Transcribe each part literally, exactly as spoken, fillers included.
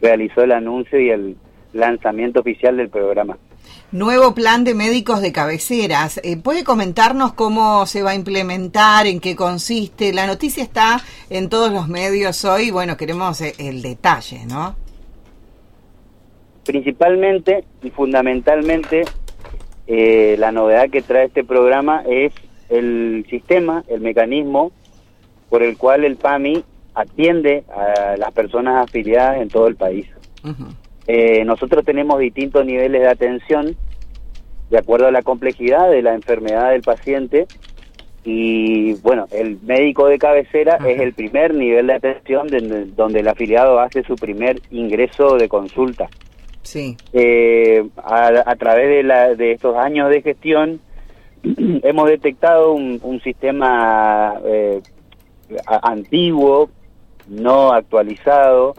realizó el anuncio y el lanzamiento oficial del programa. Nuevo plan de médicos de cabeceras. Eh, ¿Puede comentarnos cómo se va a implementar, en qué consiste? La noticia está en todos los medios hoy, bueno, queremos el detalle, ¿no? Principalmente y fundamentalmente, eh, la novedad que trae este programa es el sistema, el mecanismo por el cual el PAMI atiende a las personas afiliadas en todo el país. Uh-huh. Eh, nosotros tenemos distintos niveles de atención de acuerdo a la complejidad de la enfermedad del paciente y bueno, el médico de cabecera uh-huh. es el primer nivel de atención de, donde el afiliado hace su primer ingreso de consulta. Sí. Eh, a, a través de, la, de estos años de gestión hemos detectado un, un sistema eh, a, antiguo, no actualizado,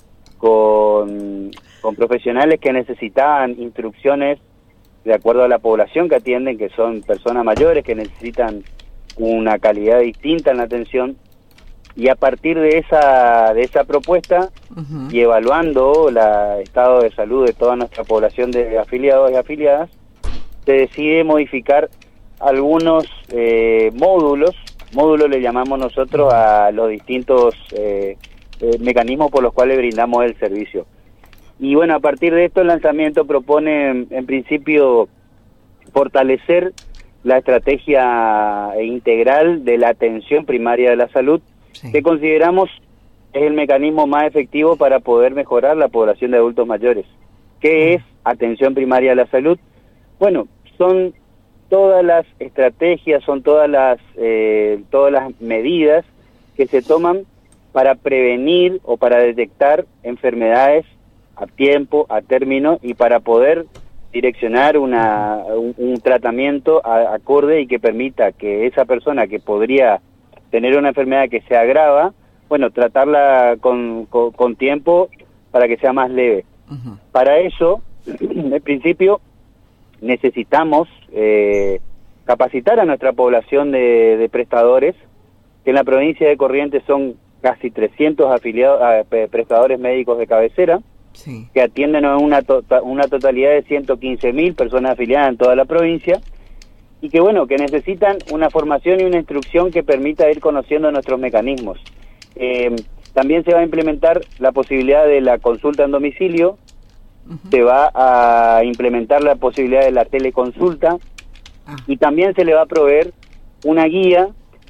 con, con profesionales que necesitaban instrucciones de acuerdo a la población que atienden, que son personas mayores que necesitan una calidad distinta en la atención, y a partir de esa de esa propuesta uh-huh. y evaluando el estado de salud de toda nuestra población de afiliados y afiliadas, se decide modificar algunos eh, módulos, módulos le llamamos nosotros a los distintos eh, eh, mecanismos por los cuales brindamos el servicio. Y bueno, a partir de esto el lanzamiento propone en, en principio fortalecer la estrategia integral de la atención primaria de la salud, sí. que consideramos es el mecanismo más efectivo para poder mejorar la población de adultos mayores. ¿Qué es atención primaria de la salud? Bueno, son todas las estrategias, son todas las eh, todas las medidas que se toman para prevenir o para detectar enfermedades a tiempo, a término, y para poder direccionar una, un, un tratamiento a, acorde y que permita que esa persona que podría tener una enfermedad que se agrava, bueno, tratarla con, con, con tiempo para que sea más leve. Uh-huh. Para eso, en principio, necesitamos eh, capacitar a nuestra población de, de prestadores, que en la provincia de Corrientes son casi trescientos afiliados, eh, prestadores médicos de cabecera, sí. que atienden a una, to una totalidad de ciento quince mil personas afiliadas en toda la provincia, y que bueno, que necesitan una formación y una instrucción que permita ir conociendo nuestros mecanismos. Eh, también se va a implementar la posibilidad de la consulta en domicilio, uh-huh. se va a implementar la posibilidad de la teleconsulta, ah. y también se le va a proveer una guía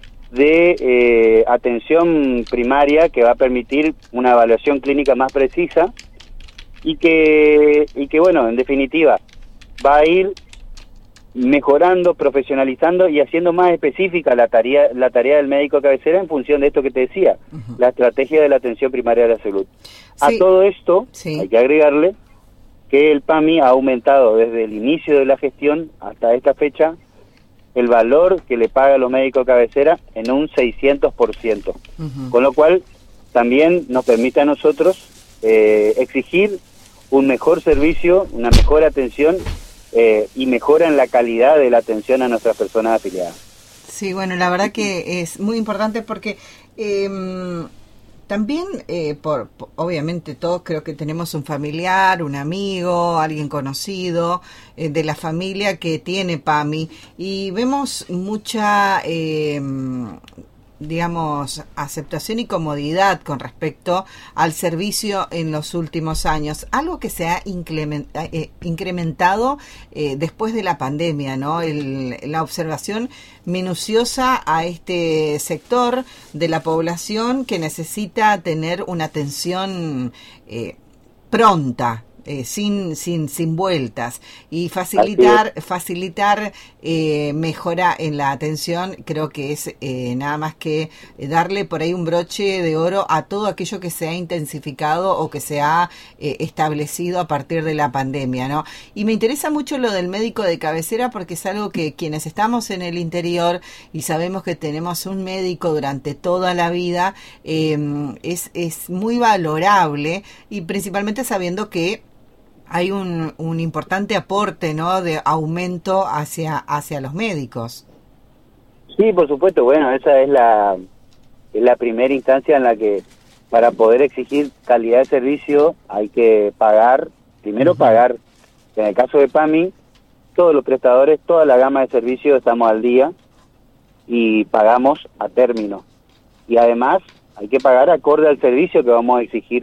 de eh, atención primaria que va a permitir una evaluación clínica más precisa y que, y que bueno, en definitiva, va a ir mejorando, profesionalizando y haciendo más específica la tarea la tarea del médico de cabecera en función de esto que te decía, uh-huh. la estrategia de la atención primaria de la salud. Sí. A todo esto sí. hay que agregarle que el PAMI ha aumentado desde el inicio de la gestión hasta esta fecha el valor que le paga a los médicos de cabecera en un seiscientos por ciento, uh-huh. con lo cual también nos permite a nosotros eh, exigir un mejor servicio, una mejor atención eh, y mejora en la calidad de la atención a nuestras personas afiliadas. Sí, bueno, la verdad que es muy importante porque eh, también, eh, por, por obviamente todos creo que tenemos un familiar, un amigo, alguien conocido eh, de la familia que tiene PAMI y vemos mucha, eh, digamos, aceptación y comodidad con respecto al servicio en los últimos años, algo que se ha eh, incrementado eh, después de la pandemia, ¿no? El, la observación minuciosa a este sector de la población que necesita tener una atención eh, pronta, Eh, sin sin sin vueltas y facilitar facilitar eh, mejora en la atención. Creo que es eh, nada más que darle por ahí un broche de oro a todo aquello que se ha intensificado o que se ha eh, establecido a partir de la pandemia, ¿no? Y me interesa mucho lo del médico de cabecera porque es algo que quienes estamos en el interior y sabemos que tenemos un médico durante toda la vida eh, es es muy valorable, y principalmente sabiendo que hay un, un importante aporte, ¿no?, de aumento hacia hacia los médicos. Sí, por supuesto. Bueno, esa es la, es la primera instancia en la que para poder exigir calidad de servicio hay que pagar, primero uh-huh. pagar. En el caso de PAMI, todos los prestadores, toda la gama de servicios estamos al día y pagamos a término. Y además hay que pagar acorde al servicio que vamos a exigir.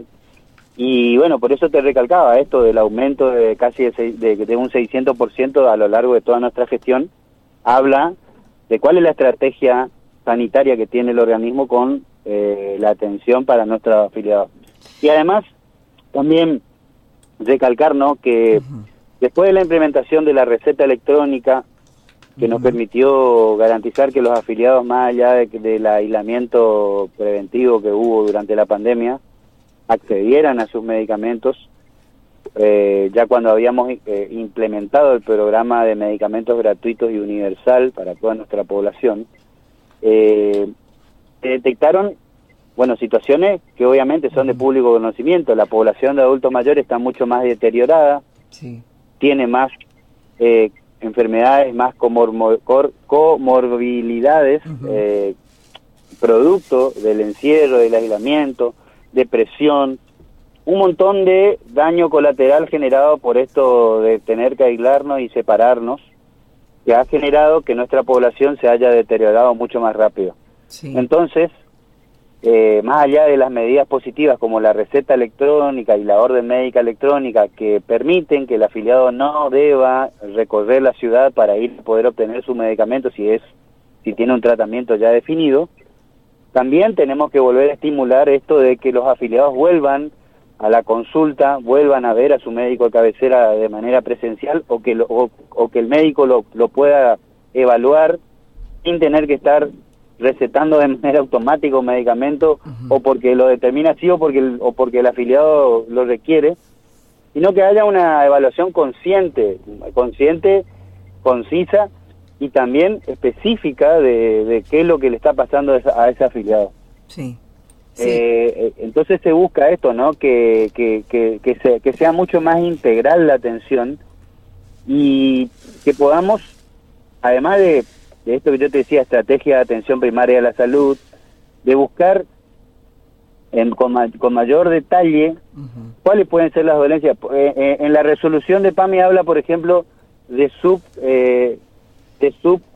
Y bueno, por eso te recalcaba esto del aumento de casi de, de, de un seiscientos por ciento a lo largo de toda nuestra gestión. Habla de cuál es la estrategia sanitaria que tiene el organismo con eh, la atención para nuestros afiliados. Y además, también recalcar, ¿no?, que uh-huh. después de la implementación de la receta electrónica, que uh-huh. nos permitió garantizar que los afiliados, más allá de, del aislamiento preventivo que hubo durante la pandemia, accedieran a sus medicamentos, eh, ya cuando habíamos eh, implementado el programa de medicamentos gratuitos y universal para toda nuestra población, eh, se detectaron, bueno, situaciones que obviamente son de público conocimiento. La población de adultos mayores está mucho más deteriorada, sí. tiene más eh, enfermedades, más comor- cor- comorbilidades, uh-huh. eh, producto del encierro, del aislamiento, depresión, un montón de daño colateral generado por esto de tener que aislarnos y separarnos, que ha generado que nuestra población se haya deteriorado mucho más rápido. Sí. Entonces, eh, más allá de las medidas positivas como la receta electrónica y la orden médica electrónica que permiten que el afiliado no deba recorrer la ciudad para ir a poder obtener su medicamento si es si tiene un tratamiento ya definido, también tenemos que volver a estimular esto de que los afiliados vuelvan a la consulta, vuelvan a ver a su médico de cabecera de manera presencial o que lo, o, o que el médico lo, lo pueda evaluar sin tener que estar recetando de manera automática un medicamento uh-huh. o porque lo determina así o porque el, o porque el afiliado lo requiere, sino que haya una evaluación consciente, consciente, concisa y también específica de, de qué es lo que le está pasando a, esa, a ese afiliado. Sí. Sí. Eh, entonces se busca esto, ¿no? Que, que, que, que, se, que sea mucho más integral la atención y que podamos, además de, de esto que yo te decía, estrategia de atención primaria de la salud, de buscar en, con, ma, con mayor detalle uh-huh. cuáles pueden ser las dolencias. Eh, eh, en la resolución de PAMI habla, por ejemplo, de sub eh, de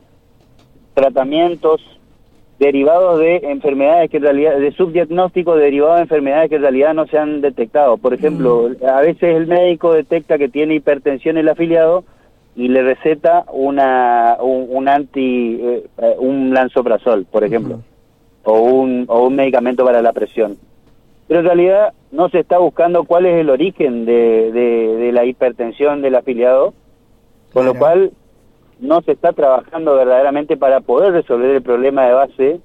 subtratamientos derivados de enfermedades que en realidad, de subdiagnóstico derivados de enfermedades que en realidad no se han detectado. Por ejemplo, mm. a veces el médico detecta que tiene hipertensión el afiliado y le receta una un, un anti eh, un lansoprazol, por ejemplo, mm. o un o un medicamento para la presión. Pero en realidad no se está buscando cuál es el origen de, de, de la hipertensión del afiliado, con claro. lo cual no se está trabajando verdaderamente para poder resolver el problema de base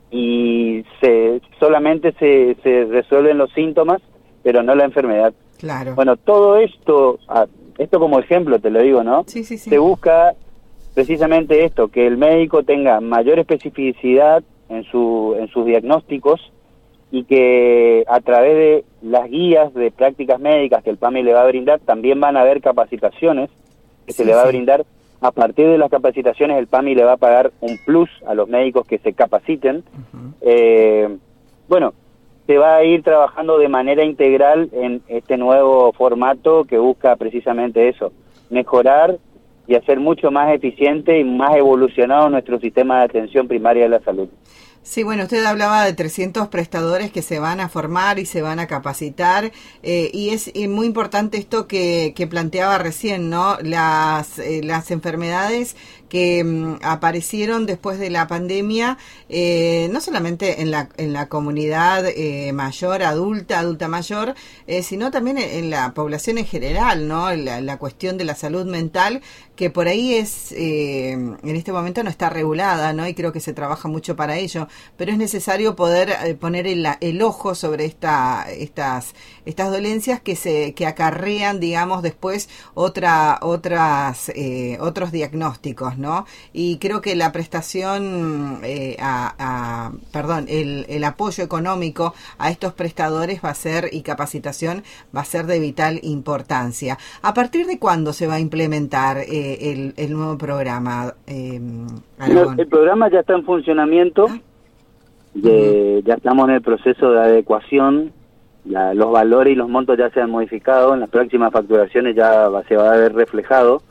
y se solamente se, se resuelven los síntomas, pero no la enfermedad. Claro. Bueno, todo esto, esto como ejemplo te lo digo, ¿no? Sí, sí, sí. Se busca precisamente esto, que el médico tenga mayor especificidad en su en sus diagnósticos y que a través de las guías de prácticas médicas que el PAMI le va a brindar, también van a haber capacitaciones que sí, se le va sí. a brindar. A partir de las capacitaciones, el PAMI le va a pagar un plus a los médicos que se capaciten. Uh-huh. Eh, bueno, se va a ir trabajando de manera integral en este nuevo formato que busca precisamente eso, mejorar y hacer mucho más eficiente y más evolucionado nuestro sistema de atención primaria de la salud. Sí, bueno, usted hablaba de trescientos prestadores que se van a formar y se van a capacitar, eh, y es eh, muy importante esto que, que planteaba recién, ¿no? Las, eh, las enfermedades que mm, aparecieron después de la pandemia, eh, no solamente en la, en la comunidad eh, mayor, adulta, adulta mayor, eh, sino también en, en la población en general, ¿no? La, la cuestión de la salud mental, que por ahí es, eh, en este momento no está regulada, ¿no? Y creo que se trabaja mucho para ello, pero es necesario poder eh, poner el, el ojo sobre esta, estas, estas dolencias que se, que acarrean, digamos, después otra, otras, eh, otros diagnósticos, ¿no? Y creo que la prestación, eh, a, a, perdón, el, el apoyo económico a estos prestadores va a ser, y capacitación, va a ser de vital importancia. ¿A partir de cuándo se va a implementar eh, el, el nuevo programa? Eh, el, el programa ya está en funcionamiento. ¿Ah? de, uh-huh. Ya estamos en el proceso de adecuación, la, los valores y los montos ya se han modificado, en las próximas facturaciones ya va, se va a ver reflejado,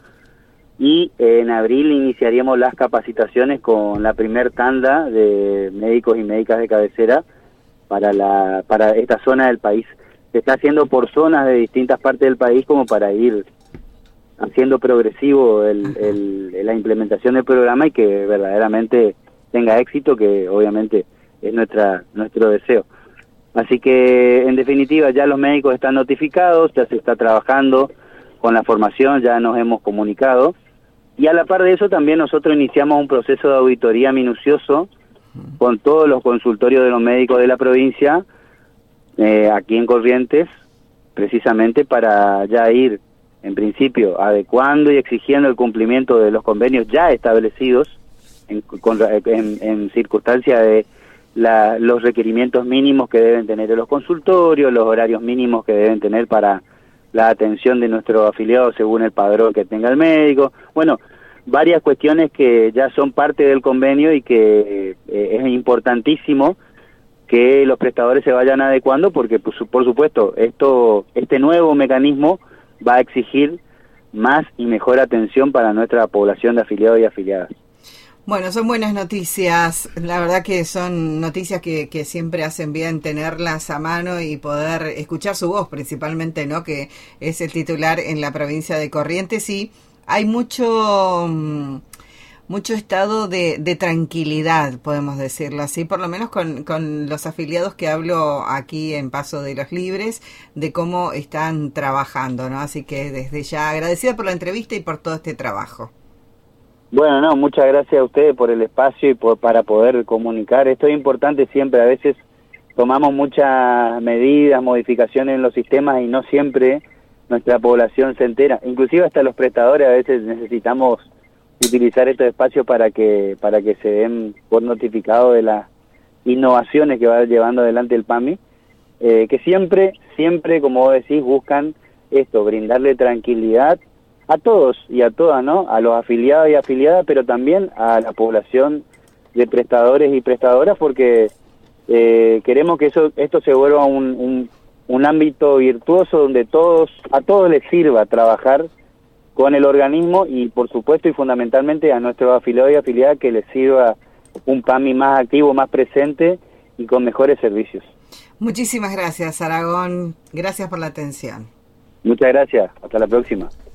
y eh, en abril iniciaríamos las capacitaciones con la primer tanda de médicos y médicas de cabecera para la para esta zona del país. Se está haciendo por zonas de distintas partes del país como para ir haciendo progresivo el, el, la implementación del programa y que verdaderamente tenga éxito, que obviamente es nuestra nuestro deseo. Así que, en definitiva, ya los médicos están notificados, ya se está trabajando con la formación, ya nos hemos comunicado, y a la par de eso también nosotros iniciamos un proceso de auditoría minucioso con todos los consultorios de los médicos de la provincia, eh, aquí en Corrientes, precisamente para ya ir, en principio, adecuando y exigiendo el cumplimiento de los convenios ya establecidos en, con, en, en circunstancia de la, los requerimientos mínimos que deben tener los consultorios, los horarios mínimos que deben tener para la atención de nuestros afiliados según el padrón que tenga el médico. Bueno, varias cuestiones que ya son parte del convenio y que eh, es importantísimo que los prestadores se vayan adecuando porque, pues, por supuesto, esto este nuevo mecanismo va a exigir más y mejor atención para nuestra población de afiliados y afiliadas. Bueno, son buenas noticias, la verdad que son noticias que, que siempre hacen bien tenerlas a mano y poder escuchar su voz principalmente, ¿no? Que es el titular en la provincia de Corrientes, y hay mucho mucho estado de, de tranquilidad, podemos decirlo así, por lo menos con, con los afiliados que hablo aquí en Paso de los Libres, de cómo están trabajando, ¿no? Así que desde ya agradecida por la entrevista y por todo este trabajo. Bueno, no, muchas gracias a ustedes por el espacio y por, para poder comunicar. Esto es importante siempre, a veces tomamos muchas medidas, modificaciones en los sistemas y no siempre nuestra población se entera. Inclusive hasta los prestadores a veces necesitamos utilizar estos espacios para que para que se den por notificado de las innovaciones que va llevando adelante el PAMI, eh, que siempre, siempre, como vos decís, buscan esto, brindarle tranquilidad a todos y a todas, ¿no? A los afiliados y afiliadas, pero también a la población de prestadores y prestadoras, porque eh, queremos que eso esto se vuelva un, un, un ámbito virtuoso donde todos a todos les sirva trabajar con el organismo y, por supuesto, y fundamentalmente a nuestros afiliados y afiliadas que les sirva un PAMI más activo, más presente y con mejores servicios. Muchísimas gracias, Aragón. Gracias por la atención. Muchas gracias. Hasta la próxima.